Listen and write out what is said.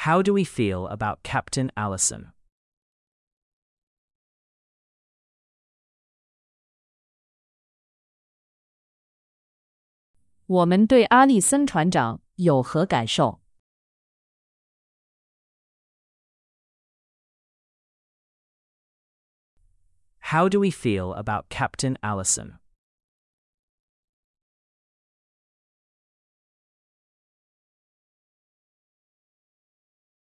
How do we feel about Captain Allison? 我们对阿里森船长有何感受？ How do we feel about Captain Allison?